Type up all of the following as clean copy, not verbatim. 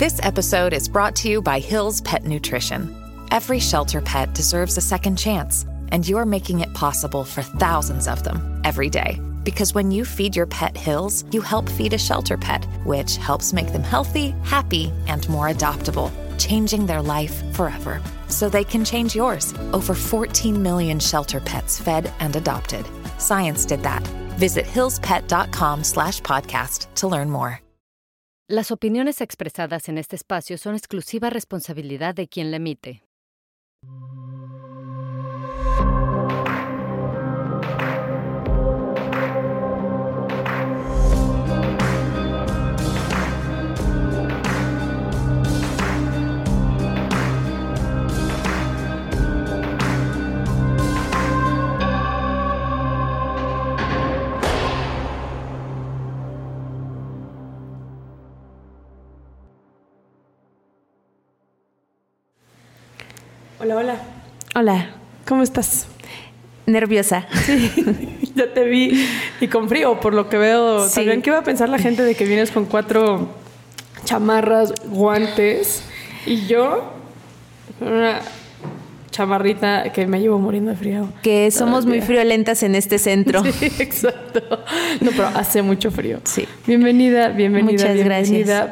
This episode is brought to you by Hill's Pet Nutrition. Every shelter pet deserves a second chance, and you're making it possible for thousands of them every day. Because when you feed your pet Hill's, you help feed a shelter pet, which helps make them healthy, happy, and more adoptable, changing their life forever. So they can change yours. Over 14 million shelter pets fed and adopted. Science did that. Visit hillspet.com/podcast to learn more. Las opiniones expresadas en este espacio son exclusiva responsabilidad de quien la emite. Hola, hola. Hola. ¿Cómo estás? Nerviosa. Sí, ya te vi y con frío, por lo que veo. Sí. También, ¿qué va a pensar la gente de que vienes con 4 chamarras, guantes y yo con una chamarrita que me llevo muriendo de frío? Que somos muy friolentas en este centro. Sí, exacto. No, pero hace mucho frío. Sí. Bienvenida. Muchas gracias.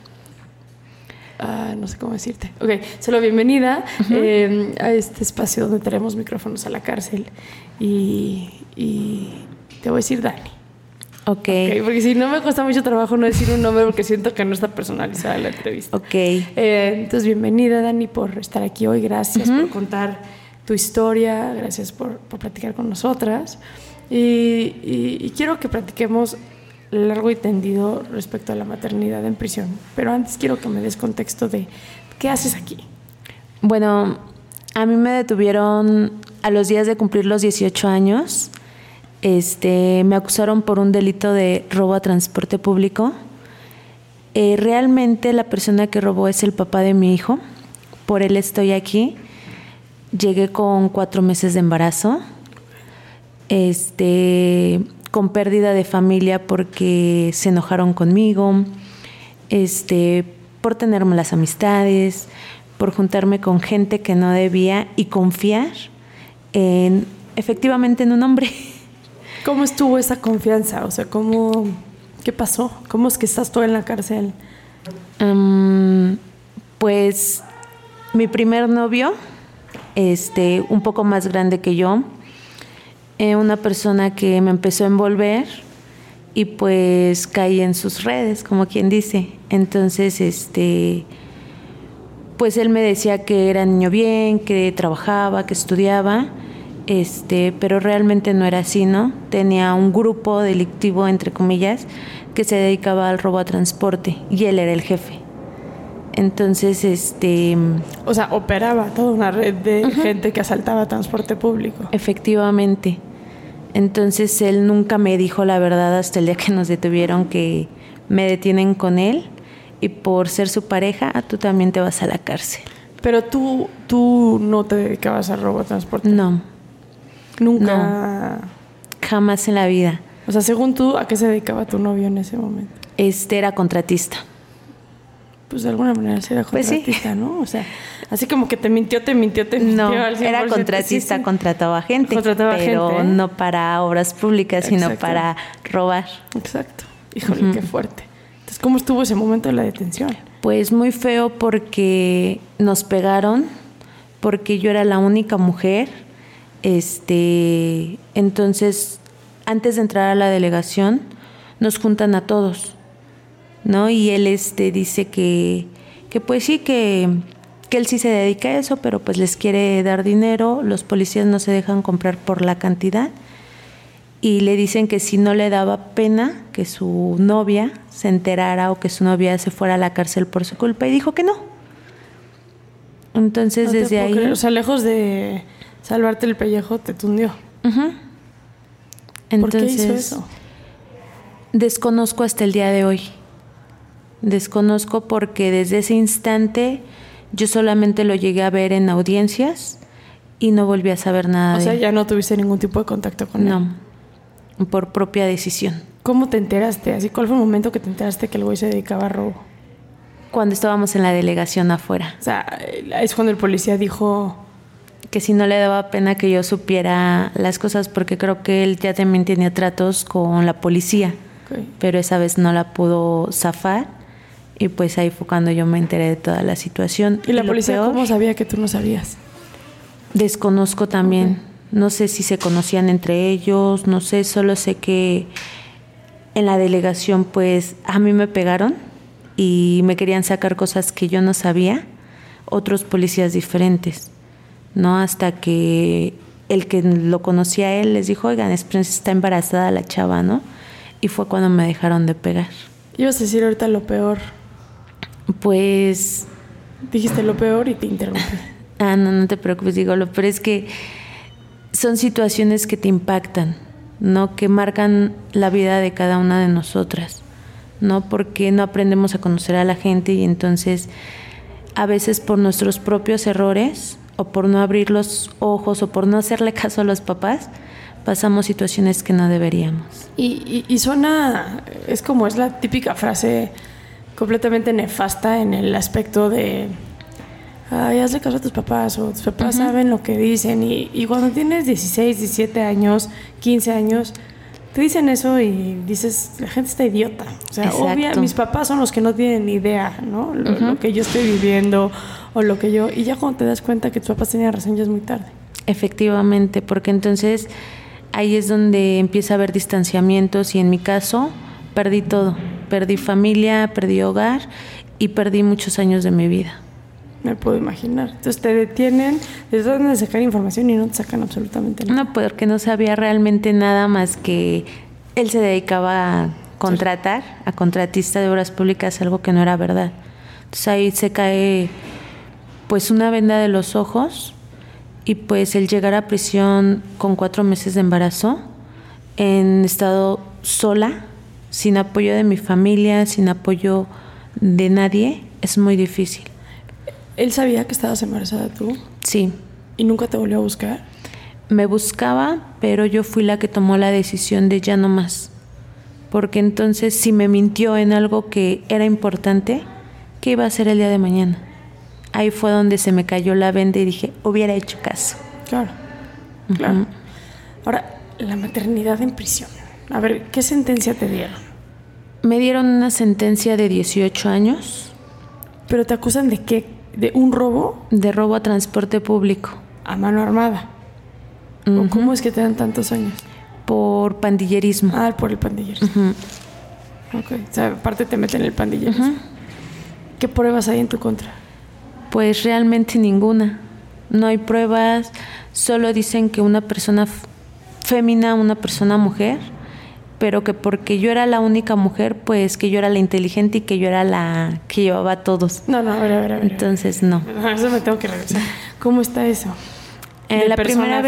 No sé cómo decirte. Ok, solo bienvenida a este espacio donde traemos micrófonos a la cárcel. Y te voy a decir Dani. Ok. Porque si no me cuesta mucho trabajo no decir un nombre porque siento que no está personalizada la entrevista. Ok. Entonces, bienvenida, Dani, por estar aquí hoy. Gracias por contar tu historia. Gracias por platicar con nosotras. Y quiero que platiquemos largo y tendido respecto a la maternidad en prisión. Pero antes quiero que me des contexto de ¿qué haces aquí? Bueno, a mí me detuvieron a los días de cumplir los 18 años. Me acusaron por un delito de robo a transporte público. Realmente la persona que robó es el papá de mi hijo. Por él estoy aquí. Llegué con 4 meses de embarazo. Con pérdida de familia porque se enojaron conmigo, por tener malas amistades, por juntarme con gente que no debía y confiar efectivamente en un hombre. ¿Cómo estuvo esa confianza? O sea, ¿qué pasó? ¿Cómo es que estás tú en la cárcel? Pues mi primer novio, un poco más grande que yo, una persona que me empezó a envolver y pues caí en sus redes, como quien dice. Entonces, pues él me decía que era niño bien, que trabajaba, que estudiaba, pero realmente no era así, ¿no? Tenía un grupo delictivo, entre comillas, que se dedicaba al robo a transporte y él era el jefe. Entonces, O sea, operaba toda una red de gente que asaltaba transporte público. Efectivamente. Entonces, él nunca me dijo la verdad hasta el día que nos detuvieron, que me detienen con él y por ser su pareja, tú también te vas a la cárcel. Pero tú no te dedicabas al robo a transporte. No. Nunca. No. Jamás en la vida. O sea, según tú, ¿a qué se dedicaba tu novio en ese momento? Era contratista. Pues de alguna manera sí era contratista, Pues sí. ¿no? O sea, así como que te mintió. No, al 100%. era contratista, Sí. Contrataba gente. Contrataba pero gente, ¿eh? no para obras públicas, sino Exacto. para robar. Exacto. Híjole, qué fuerte. Entonces, ¿cómo estuvo ese momento de la detención? Pues muy feo porque nos pegaron, porque yo era la única mujer. Entonces, antes de entrar a la delegación, nos juntan a todos, ¿no? Y él dice que pues sí, que él sí se dedica a eso, pero pues les quiere dar dinero. Los policías no se dejan comprar por la cantidad y le dicen que si no le daba pena que su novia se enterara o que su novia se fuera a la cárcel por su culpa, y dijo que no. Entonces, desde ahí... O sea, lejos de salvarte el pellejo, te tundió. Entonces, ¿por qué hizo eso? Desconozco hasta el día de hoy. Desconozco porque desde ese instante yo solamente lo llegué a ver en audiencias y no volví a saber nada de él. O sea, ya no tuviste ningún tipo de contacto con él. No, por propia decisión. ¿Cómo te enteraste? Así, ¿cuál fue el momento que te enteraste que el güey se dedicaba a robo? Cuando estábamos en la delegación afuera. O sea, es cuando el policía dijo... Que si no le daba pena que yo supiera las cosas, porque creo que él ya también tenía tratos con la policía, okay. Pero esa vez no la pudo zafar y pues ahí fue cuando yo me enteré de toda la situación. ¿Y la policía cómo sabía que tú no sabías? Desconozco también, okay. No sé si se conocían entre ellos, no sé, solo sé que en la delegación pues a mí me pegaron y me querían sacar cosas que yo no sabía, otros policías diferentes. No, hasta que el que lo conocía a él les dijo, oigan, está embarazada la chava, ¿no? Y fue cuando me dejaron de pegar. ¿Ibas a decir ahorita lo peor? Pues... Dijiste lo peor y te interrumpí. No te preocupes, digo, lo peor es que son situaciones que te impactan, ¿no? Que marcan la vida de cada una de nosotras, ¿no? Porque no aprendemos a conocer a la gente y entonces a veces por nuestros propios errores... o por no abrir los ojos o por no hacerle caso a los papás, pasamos situaciones que no deberíamos. Y suena, es como es la típica frase completamente nefasta en el aspecto de ay, hazle caso a tus papás o tus papás saben lo que dicen y cuando tienes 16, 17 años, 15 años, te dicen eso y dices, la gente está idiota. O sea, obvio, mis papás son los que no tienen ni idea, ¿no? Lo que yo estoy viviendo o lo que yo... Y ya cuando te das cuenta que tus papás tenían razón, ya es muy tarde. Efectivamente, porque entonces ahí es donde empieza a haber distanciamientos y en mi caso perdí todo. Perdí familia, perdí hogar y perdí muchos años de mi vida. Me puedo imaginar. Entonces te detienen, les dan de sacar información y no te sacan absolutamente nada. No, porque no sabía realmente nada más que él se dedicaba a contratar, a contratista de obras públicas, algo que no era verdad. Entonces ahí se cae pues una venda de los ojos y pues el llegar a prisión con 4 meses de embarazo, en estado sola, sin apoyo de mi familia, sin apoyo de nadie, es muy difícil. ¿Él sabía que estabas embarazada tú? Sí. ¿Y nunca te volvió a buscar? Me buscaba, pero yo fui la que tomó la decisión de ya no más. Porque entonces si me mintió en algo que era importante, ¿qué iba a hacer el día de mañana? Ahí fue donde se me cayó la venda y dije, hubiera hecho caso. Claro, claro. Ahora, la maternidad en prisión. A ver, ¿qué sentencia te dieron? Me dieron una sentencia de 18 años. ¿Pero te acusan de qué? ¿De un robo? De robo a transporte público. ¿A mano armada? ¿O cómo es que te dan tantos años? Por pandillerismo. Ah, por el pandillerismo. Ok, o sea, aparte te meten en el pandillerismo. ¿Qué pruebas hay en tu contra? Pues realmente ninguna. No hay pruebas, solo dicen que una persona fémina, una persona mujer, pero que porque yo era la única mujer, pues que yo era la inteligente y que yo era la que llevaba a todos. No, a ver. Entonces, no. Eso me tengo que regresar. ¿Cómo está eso? La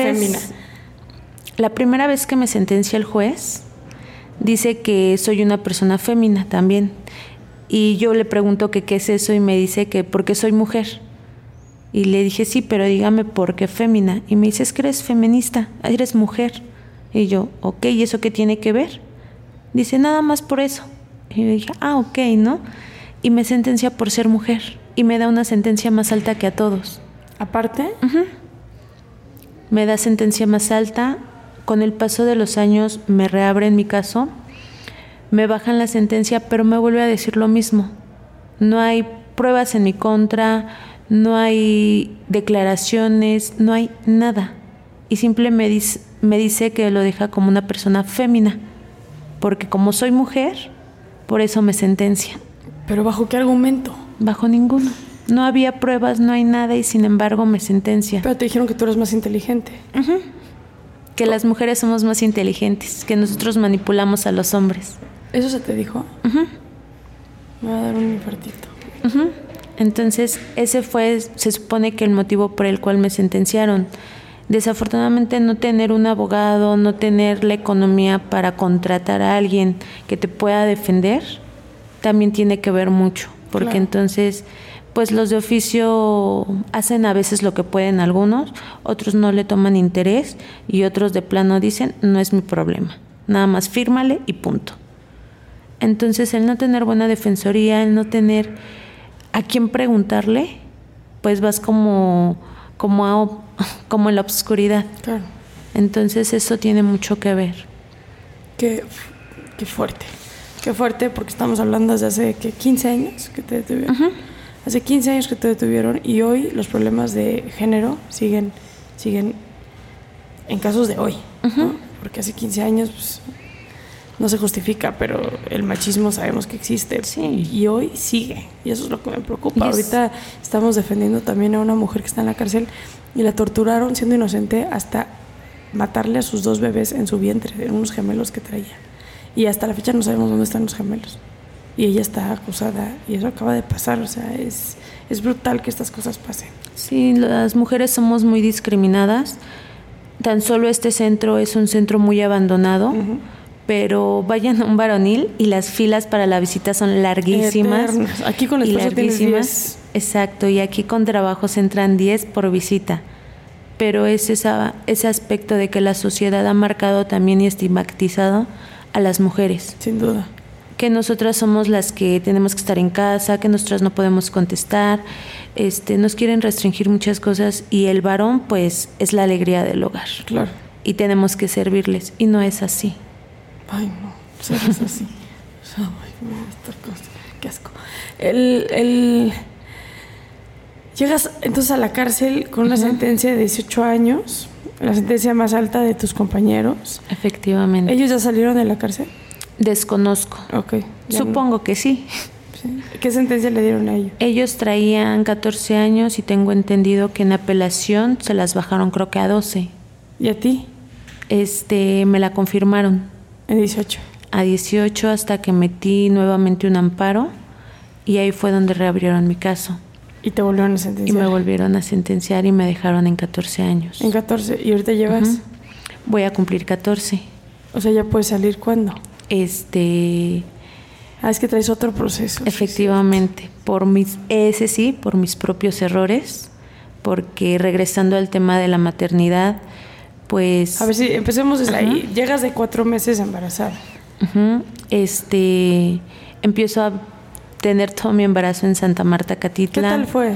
primera vez que me sentencia el juez, dice que soy una persona fémina también. Y yo le pregunto que qué es eso y me dice que porque soy mujer. Y le dije, sí, pero dígame por qué fémina. Y me dice, es que eres feminista, eres mujer. Y yo, ok, ¿y eso qué tiene que ver? Dice, nada más por eso. Y yo dije, ok, ¿no? Y me sentencia por ser mujer. Y me da una sentencia más alta que a todos. ¿Aparte? Me da sentencia más alta. Con el paso de los años me reabren mi caso. Me bajan la sentencia, pero me vuelve a decir lo mismo. No hay pruebas en mi contra, no hay declaraciones, no hay nada. Y simplemente me dice que lo deja como una persona fémina, porque como soy mujer, por eso me sentencia. ¿Pero bajo qué argumento? Bajo ninguno. No había pruebas, no hay nada y sin embargo me sentencia. Pero te dijeron que tú eres más inteligente. Que las mujeres somos más inteligentes, que nosotros manipulamos a los hombres. ¿Eso se te dijo? Me va a dar un infartito. Entonces, ese fue, se supone que el motivo por el cual me sentenciaron. Desafortunadamente, no tener un abogado, no tener la economía para contratar a alguien que te pueda defender, también tiene que ver mucho. Porque entonces, pues los de oficio hacen a veces lo que pueden algunos, otros no le toman interés y otros de plano dicen, no es mi problema, nada más fírmale y punto. Entonces, el no tener buena defensoría, el no tener a quién preguntarle, pues vas como en la oscuridad. Claro. Entonces eso tiene mucho que ver. Qué fuerte. Qué fuerte, porque estamos hablando desde hace 15 años que te detuvieron. Uh-huh. Hace 15 años que te detuvieron y hoy los problemas de género siguen en casos de hoy. Uh-huh. ¿No? Porque hace 15 años pues, no se justifica, pero el machismo sabemos que existe. Sí. Y hoy sigue. Y eso es lo que me preocupa. Ahorita estamos defendiendo también a una mujer que está en la cárcel y la torturaron siendo inocente hasta matarle a sus 2 bebés en su vientre, en unos gemelos que traía. Y hasta la fecha no sabemos dónde están los gemelos. Y ella está acusada y eso acaba de pasar. O sea, es brutal que estas cosas pasen. Sí, las mujeres somos muy discriminadas. Tan solo este centro es un centro muy abandonado. Uh-huh. Pero vayan a un varonil y las filas para la visita son larguísimas. Eternas. Aquí con el esposo tienes 10. Exacto, y aquí con trabajos entran 10 por visita. Pero es ese aspecto de que la sociedad ha marcado también y estigmatizado a las mujeres. Sin duda. Que nosotras somos las que tenemos que estar en casa, que nosotras no podemos contestar, nos quieren restringir muchas cosas y el varón pues es la alegría del hogar. Claro. Y tenemos que servirles y no es así. Ay, no, es así. Ay, esta cosa, qué asco. Llegas entonces a la cárcel con una uh-huh. sentencia de 18 años, la sentencia más alta de tus compañeros. Efectivamente. ¿Ellos ya salieron de la cárcel? Desconozco. Okay. Supongo que sí. Sí. ¿Qué sentencia le dieron a ellos? Ellos traían 14 años y tengo entendido que en apelación se las bajaron creo que a 12. ¿Y a ti? Me la confirmaron. ¿En 18? A 18 hasta que metí nuevamente un amparo y ahí fue donde reabrieron mi caso. ¿Y te volvieron a sentenciar? Y me volvieron a sentenciar y me dejaron en 14 años. ¿En 14? ¿Y ahorita llevas? Uh-huh. Voy a cumplir 14. O sea, ¿ya puedes salir cuándo? Es que traes otro proceso. Efectivamente, sí. por mis propios errores, porque regresando al tema de la maternidad, pues... A ver, si empecemos desde uh-huh. ahí. Llegas de 4 meses embarazada. Uh-huh. Empiezo a tener todo mi embarazo en Santa Marta, Catitla. ¿Qué tal fue?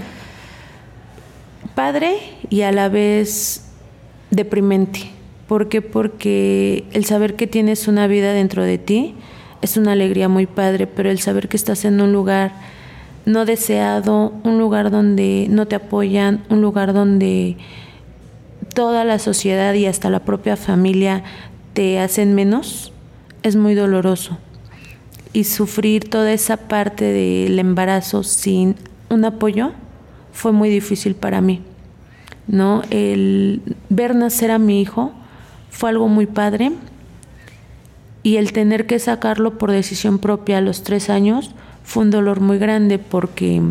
Padre y a la vez deprimente. ¿Por qué? Porque el saber que tienes una vida dentro de ti es una alegría muy padre, pero el saber que estás en un lugar no deseado, un lugar donde no te apoyan, un lugar donde toda la sociedad y hasta la propia familia te hacen menos, es muy doloroso. Y sufrir toda esa parte del embarazo sin un apoyo fue muy difícil para mí, ¿no? El ver nacer a mi hijo fue algo muy padre y el tener que sacarlo por decisión propia a los 3 años fue un dolor muy grande porque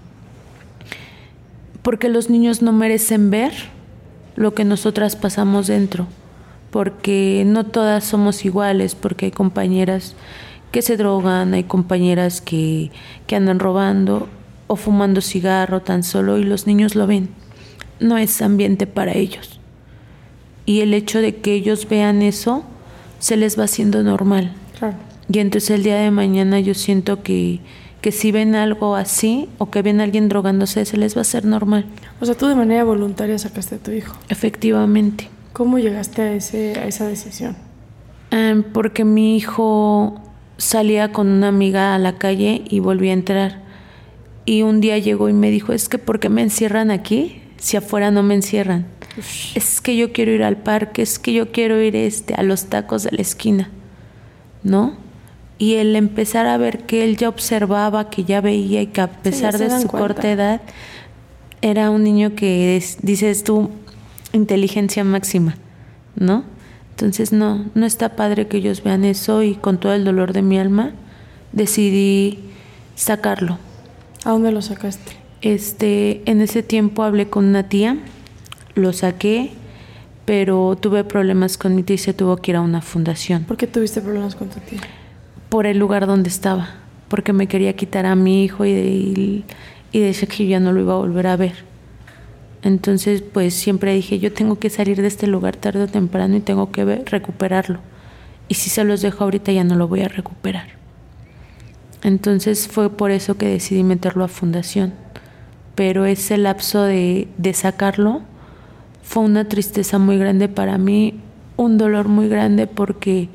los niños no merecen ver lo que nosotras pasamos dentro, porque no todas somos iguales, porque hay compañeras que se drogan, hay compañeras que andan robando o fumando cigarro tan solo y los niños lo ven. No es ambiente para ellos. Y el hecho de que ellos vean eso se les va haciendo normal. Claro. Y entonces el día de mañana yo siento que si ven algo así o que ven a alguien drogándose, se les va a hacer normal. O sea, tú de manera voluntaria sacaste a tu hijo. Efectivamente. ¿Cómo llegaste a esa decisión? Porque mi hijo salía con una amiga a la calle y volvía a entrar. Y un día llegó y me dijo, es que ¿por qué me encierran aquí si afuera no me encierran? Ush. Es que yo quiero ir al parque, es que yo quiero ir a los tacos de la esquina, ¿no? Y el empezar a ver que él ya observaba, que ya veía y que a pesar de su corta edad era un niño que dices tú, inteligencia máxima, ¿no? Entonces no está padre que ellos vean eso y con todo el dolor de mi alma decidí sacarlo. ¿A dónde lo sacaste? En ese tiempo hablé con una tía, lo saqué, pero tuve problemas con mi tía y se tuvo que ir a una fundación. ¿Por qué tuviste problemas con tu tía? Por el lugar donde estaba, porque me quería quitar a mi hijo y decía que yo ya no lo iba a volver a ver. Entonces, pues siempre dije, yo tengo que salir de este lugar tarde o temprano y tengo que recuperarlo. Y si se los dejo ahorita ya no lo voy a recuperar. Entonces fue por eso que decidí meterlo a fundación. Pero ese lapso de sacarlo fue una tristeza muy grande para mí, un dolor muy grande porque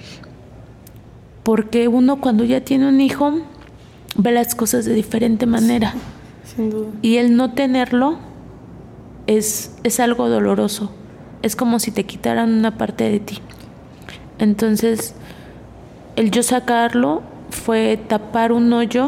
uno cuando ya tiene un hijo ve las cosas de diferente manera. Sin duda. Y el no tenerlo es algo doloroso. Es como si te quitaran una parte de ti. Entonces, el yo sacarlo fue tapar un hoyo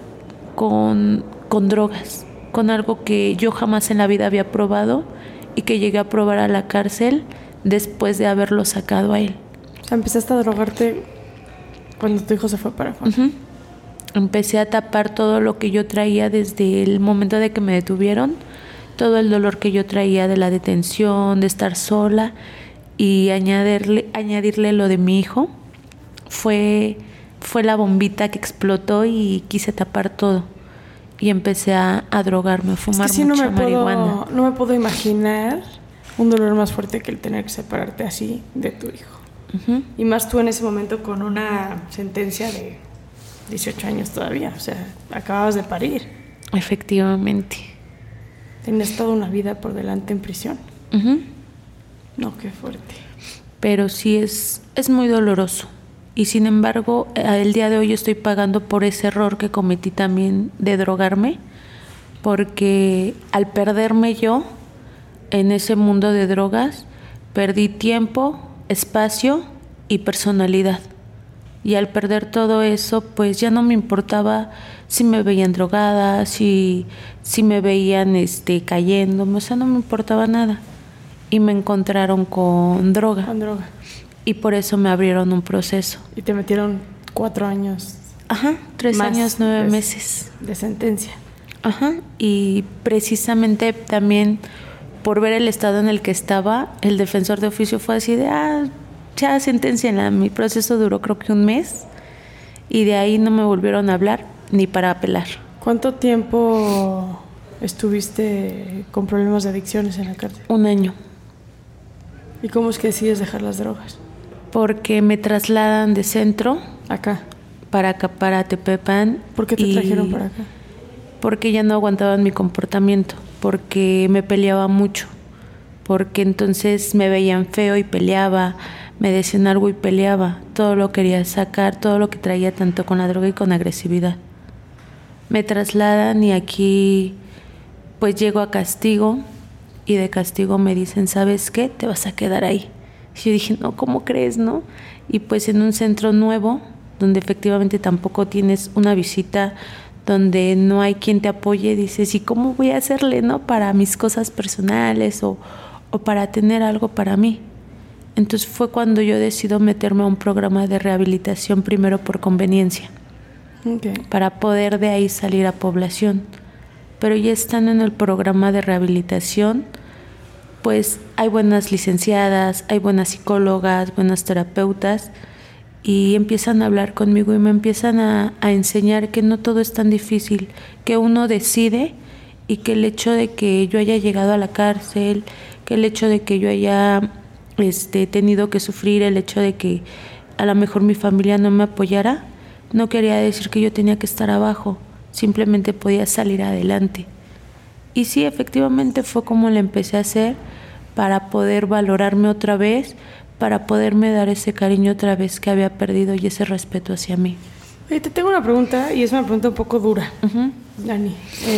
con drogas, con algo que yo jamás en la vida había probado y que llegué a probar a la cárcel después de haberlo sacado a él. O sea, empezaste a drogarte cuando tu hijo se fue para afuera. Uh-huh. Empecé a tapar todo lo que yo traía desde el momento de que me detuvieron, todo el dolor que yo traía de la detención, de estar sola, y añadirle lo de mi hijo. Fue la bombita que explotó y quise tapar todo. Y empecé a drogarme, a fumar mucha marihuana. No me puedo imaginar un dolor más fuerte que el tener que separarte así de tu hijo. Uh-huh. Y más tú en ese momento con una sentencia de 18 años todavía. O sea, acababas de parir. Efectivamente. Tienes toda una vida por delante en prisión. Uh-huh. No, qué fuerte. Pero sí es muy doloroso. Y sin embargo, el día de hoy estoy pagando por ese error que cometí también de drogarme, porque al perderme yo en ese mundo de drogas, perdí tiempo, espacio y personalidad. Y al perder todo eso, pues ya no me importaba si me veían drogada, si me veían cayéndome, o sea, no me importaba nada. Y me encontraron con droga. Con droga. Y por eso me abrieron un proceso. Y te metieron 4 años. Ajá, 3 años, 9 meses. De sentencia. Ajá, y precisamente también por ver el estado en el que estaba, el defensor de oficio fue así de, ya sentencienla. Mi proceso duró creo que 1 mes y de ahí no me volvieron a hablar ni para apelar. ¿Cuánto tiempo estuviste con problemas de adicciones en la cárcel? 1 año. ¿Y cómo es que decides dejar las drogas? Porque me trasladan de centro. Acá. Para acá, para Tepepan. ¿Por qué te trajeron para acá? Porque ya no aguantaban mi comportamiento, porque me peleaba mucho, porque entonces me veían feo y peleaba, me decían algo y peleaba, todo lo quería sacar, todo lo que traía tanto con la droga y con agresividad. Me trasladan y aquí pues llego a castigo y de castigo me dicen, ¿sabes qué? Te vas a quedar ahí. Y yo dije, no, ¿cómo crees, no? Y pues en un centro nuevo, donde efectivamente tampoco tienes una visita, donde no hay quien te apoye, dices, ¿y cómo voy a hacerle, no? Para mis cosas personales o para tener algo para mí. Entonces fue cuando yo decido meterme a un programa de rehabilitación primero por conveniencia, para poder de ahí salir a población. Pero ya estando en el programa de rehabilitación, pues hay buenas licenciadas, hay buenas psicólogas, buenas terapeutas, y empiezan a hablar conmigo y me empiezan a enseñar que no todo es tan difícil, que uno decide y que el hecho de que yo haya llegado a la cárcel, que el hecho de que yo haya tenido que sufrir, el hecho de que a lo mejor mi familia no me apoyara, no quería decir que yo tenía que estar abajo, simplemente podía salir adelante. Y sí, efectivamente fue como lo empecé a hacer para poder valorarme otra vez, para poderme dar ese cariño otra vez que había perdido y ese respeto hacia mí. Oye, te tengo una pregunta y es una pregunta un poco dura, Uh-huh. Dani.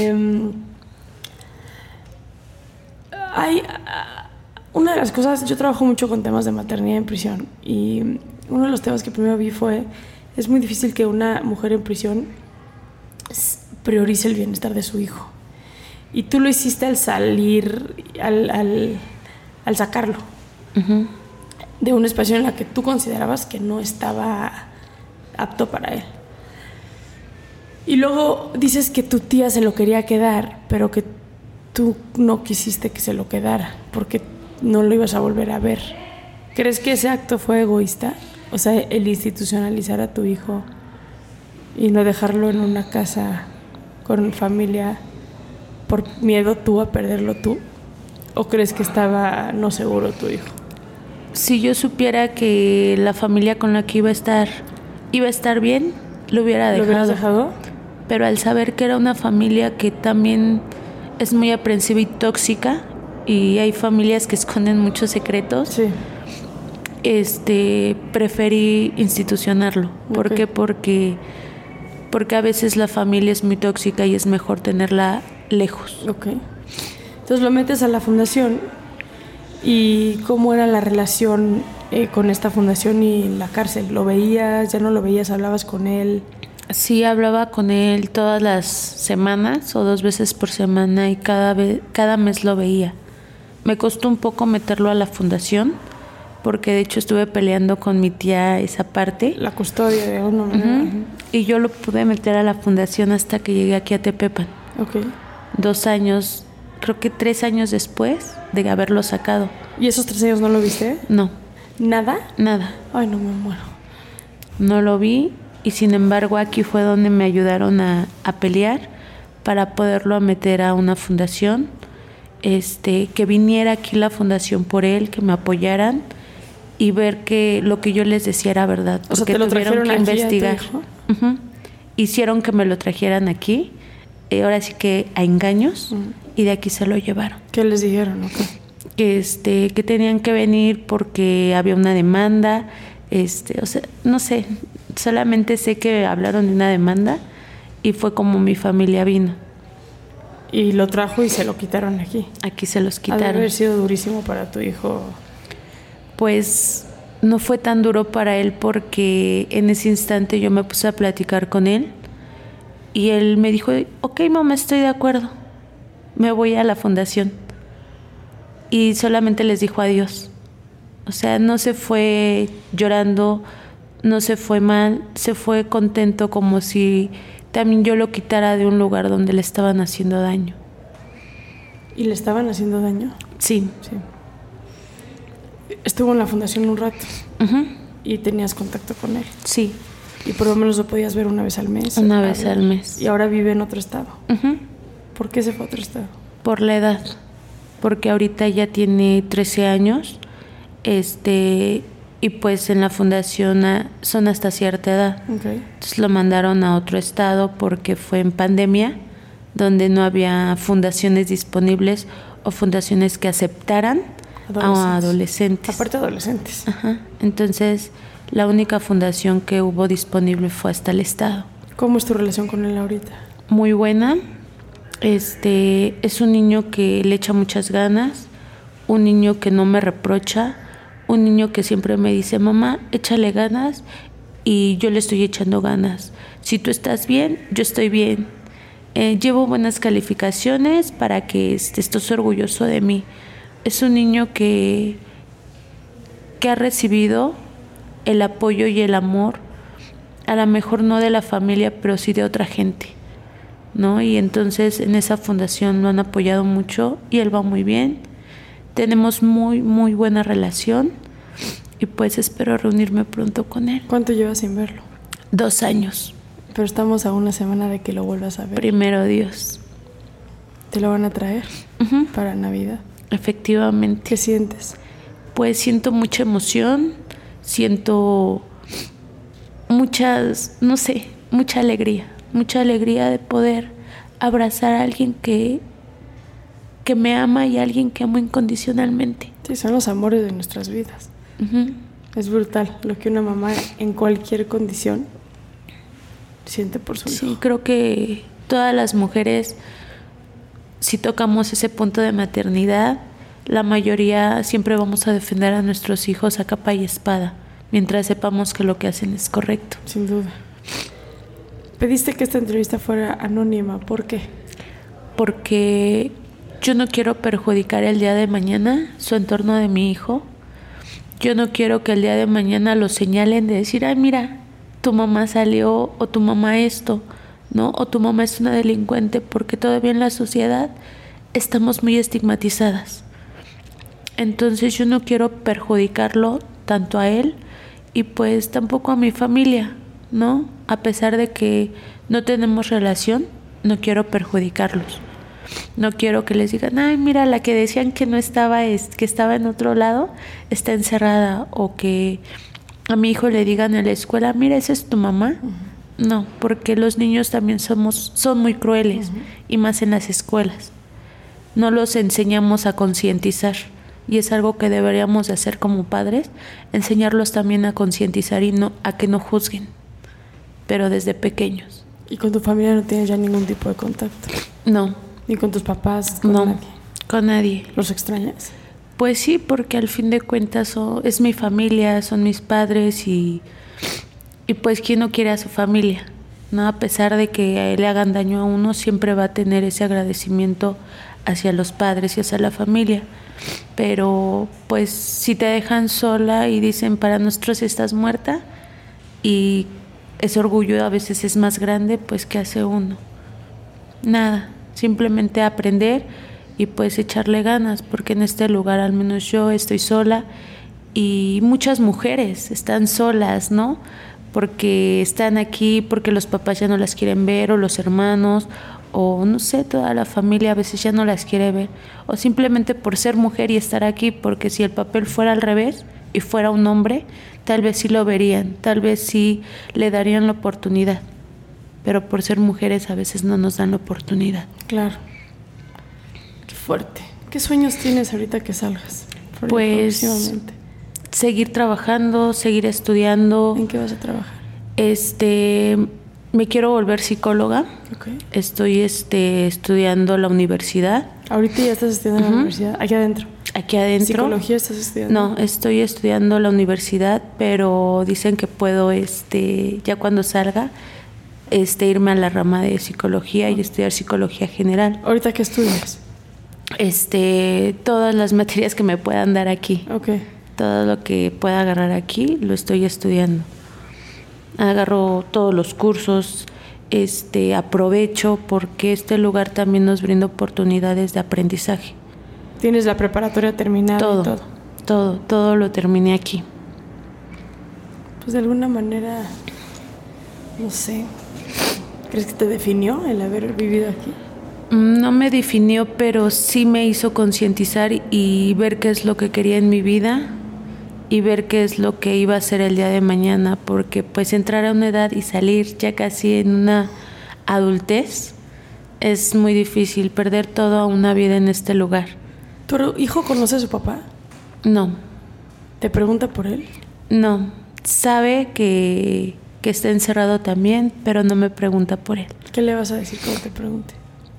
Una de las cosas, yo trabajo mucho con temas de maternidad en prisión y uno de los temas que primero vi es muy difícil que una mujer en prisión priorice el bienestar de su hijo. Y tú lo hiciste al salir, al sacarlo. Uh-huh. De un espacio en el que tú considerabas que no estaba apto para él. Y luego dices que tu tía se lo quería quedar, pero que tú no quisiste que se lo quedara, porque no lo ibas a volver a ver. ¿Crees que ese acto fue egoísta? O sea, el institucionalizar a tu hijo y no dejarlo en una casa con familia por miedo tú a perderlo tú. ¿O crees que estaba no seguro tu hijo? Si yo supiera que la familia con la que iba a estar bien, lo hubiera dejado. ¿Lo hubieras dejado? Pero al saber que era una familia que también es muy aprensiva y tóxica, y hay familias que esconden muchos secretos, Sí. Preferí institucionarlo. ¿Por Ok. qué? Porque a veces la familia es muy tóxica y es mejor tenerla lejos. Ok. Entonces lo metes a la fundación. ¿Y cómo era la relación con esta fundación y la cárcel? ¿Lo veías? ¿Ya no lo veías? ¿Hablabas con él? Sí, hablaba con él todas las semanas o 2 veces por semana, y cada mes lo veía. Me costó un poco meterlo a la fundación, porque de hecho estuve peleando con mi tía esa parte. La custodia de alguna manera. Y yo lo pude meter a la fundación hasta que llegué aquí a Tepepan. Ok. 2 años, creo que 3 años después de haberlo sacado. ¿Y esos 3 años no lo viste? No, ¿Nada? nada. Ay, no me muero. No lo vi, y sin embargo aquí fue donde me ayudaron a pelear para poderlo meter a una fundación, que viniera aquí la fundación por él, que me apoyaran y ver que lo que yo les decía era verdad, O sea, porque ¿te lo tuvieron trajeron que aquí a tu investigar. hijo? Ujú. Hicieron que me lo trajeran aquí, ahora sí que a engaños, y de aquí se lo llevaron. ¿Qué les dijeron? Ok. Que tenían que venir porque había una demanda, o sea, no sé, solamente sé que hablaron de una demanda, y fue como mi familia vino. Y lo trajo y se lo quitaron aquí. Aquí se los Ha de quitaron. haber sido durísimo para tu hijo. Pues no fue tan duro para él, porque en ese instante yo me puse a platicar con él y él me dijo, ok, mamá, estoy de acuerdo, me voy a la fundación. Y solamente les dijo adiós. O sea, no se fue llorando, no se fue mal, se fue contento, como si también yo lo quitara de un lugar donde le estaban haciendo daño. ¿Y le estaban haciendo daño? Sí. Sí. Estuvo en la fundación un rato Ujú. y tenías contacto con él. Sí, Y por lo menos lo podías ver una vez al mes. una vez hablar. al mes. Y ahora vive en otro estado. Ujú. ¿Por qué se fue a otro estado? Por la edad, porque ahorita ya tiene 13 años, y pues en la fundación son hasta cierta edad. Ok. Entonces lo mandaron a otro estado porque fue en pandemia, donde no había fundaciones disponibles o fundaciones que aceptaran a adolescentes. Aparte adolescentes. Ajá. Entonces la única fundación que hubo disponible fue hasta el estado. ¿Cómo es tu relación con él ahorita? Muy buena. Es un niño que le echa muchas ganas, un niño que no me reprocha, un niño que siempre me dice, mamá, échale ganas, y yo le estoy echando ganas. Si tú estás bien, yo estoy bien. Llevo buenas calificaciones para que estés orgulloso de mí. Es un niño que ha recibido el apoyo y el amor, a lo mejor no de la familia, pero sí de otra gente, ¿no? Y entonces en esa fundación lo han apoyado mucho y él va muy bien. Tenemos muy, muy buena relación, y pues espero reunirme pronto con él. ¿Cuánto llevas sin verlo? 2 años, Pero estamos a una semana de que lo vuelvas a ver. primero Dios. ¿Te lo van a traer Ujú. para Navidad? Efectivamente. ¿Qué sientes? Pues siento mucha emoción, siento no sé, mucha alegría de poder abrazar a alguien que me ama, y a alguien que amo incondicionalmente. Sí, son los amores de nuestras vidas. Ujú. Es brutal lo que una mamá en cualquier condición siente por su hijo. Sí, creo que todas las mujeres, si tocamos ese punto de maternidad, la mayoría siempre vamos a defender a nuestros hijos a capa y espada, mientras sepamos que lo que hacen es correcto. Sin duda. Pediste que esta entrevista fuera anónima. ¿Por qué? Porque yo no quiero perjudicar el día de mañana su entorno de mi hijo. Yo no quiero que el día de mañana lo señalen de decir, ay, mira, tu mamá salió, o tu mamá esto, ¿no? O tu mamá es una delincuente, porque todavía en la sociedad estamos muy estigmatizadas. Entonces yo no quiero perjudicarlo tanto a él y pues tampoco a mi familia, ¿no? A pesar de que no tenemos relación, no quiero perjudicarlos. No quiero que les digan, ay, mira, la que decían que no estaba, que estaba en otro lado, está encerrada. O que a mi hijo le digan en la escuela, mira, esa es tu mamá. No, porque los niños también son muy crueles, y más en las escuelas. No los enseñamos a concientizar, y es algo que deberíamos de hacer como padres, enseñarlos también a concientizar y a que no juzguen, pero desde pequeños. ¿Y con tu familia no tienes ya ningún tipo de contacto? No. ¿Ni con tus papás? ¿Con No, nadie? con nadie. ¿Los extrañas? Pues sí, porque al fin de cuentas es mi familia, son mis padres y pues quién no quiere a su familia, ¿no? A pesar de que le hagan daño a uno, siempre va a tener ese agradecimiento hacia los padres y hacia la familia. Pero pues si te dejan sola y dicen para nosotros estás muerta, y ese orgullo a veces es más grande, pues ¿qué hace uno? Nada, simplemente aprender y pues echarle ganas, porque en este lugar al menos yo estoy sola y muchas mujeres están solas, ¿no? Porque están aquí porque los papás ya no las quieren ver, o los hermanos, o no sé, toda la familia a veces ya no las quiere ver, o simplemente por ser mujer y estar aquí, porque si el papel fuera al revés y fuera un hombre, tal vez sí lo verían, tal vez sí le darían la oportunidad, pero por ser mujeres a veces no nos dan la oportunidad. Claro. Qué fuerte. ¿Qué sueños tienes ahorita que salgas? Pues seguir trabajando, seguir estudiando. ¿En qué vas a trabajar? Me quiero volver psicóloga. Okay. Estoy estudiando la universidad. ¿Ahorita ya estás estudiando en la universidad? Aquí adentro. Aquí adentro. ¿Psicología estás estudiando? No, estoy estudiando la universidad, pero dicen que puedo, ya cuando salga, irme a la rama de psicología y estudiar psicología general. ¿Ahorita qué estudias? Todas las materias que me puedan dar aquí. Okay. Todo lo que pueda agarrar aquí lo estoy estudiando. Agarro todos los cursos, aprovecho porque este lugar también nos brinda oportunidades de aprendizaje. ¿Tienes la preparatoria terminada? Todo lo terminé aquí. Pues de alguna manera, no sé, ¿crees que te definió el haber vivido aquí? No me definió, pero sí me hizo concientizar y ver qué es lo que quería en mi vida y ver qué es lo que iba a hacer el día de mañana, porque pues entrar a una edad y salir ya casi en una adultez es muy difícil, perder toda una vida en este lugar. ¿Tu hijo conoce a su papá? No. ¿Te pregunta por él? No, sabe que está encerrado también, pero no me pregunta por él. ¿Qué le vas a decir cuando te pregunte?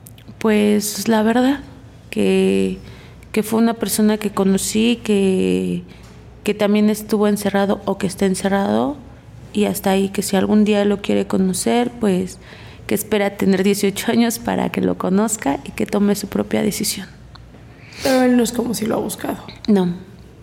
Pues la verdad, que fue una persona que conocí, que también estuvo encerrado o que está encerrado, y hasta ahí, que si algún día lo quiere conocer, pues que espera tener 18 años para que lo conozca y que tome su propia decisión. Pero él no es como si lo ha buscado. No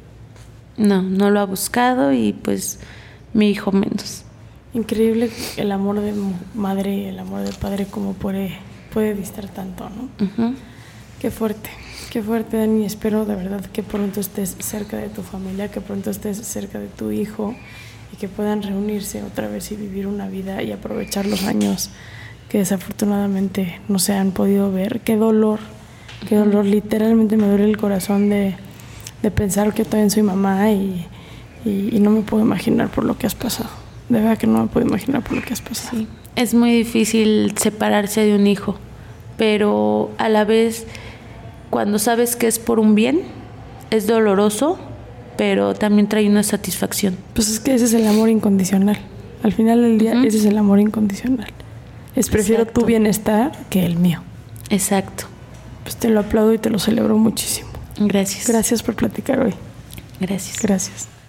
lo ha buscado, y pues mi hijo menos. Increíble el amor de madre y el amor de padre, como puede distar tanto, ¿no? Uh-huh. Qué fuerte, Dani. Espero de verdad que pronto estés cerca de tu familia, que pronto estés cerca de tu hijo y que puedan reunirse otra vez y vivir una vida y aprovechar los años que desafortunadamente no se han podido ver. Qué dolor, literalmente me duele el corazón de pensar que también soy mamá y no me puedo imaginar por lo que has pasado. De verdad que no me puedo imaginar por lo que has pasado. Sí, es muy difícil separarse de un hijo, pero a la vez, cuando sabes que es por un bien, es doloroso, pero también trae una satisfacción. Pues es que ese es el amor incondicional. Al final del día, ese es el amor incondicional. Prefiero tu bienestar que el mío. Exacto. Pues te lo aplaudo y te lo celebro muchísimo. Gracias. Gracias por platicar hoy. Gracias. Gracias.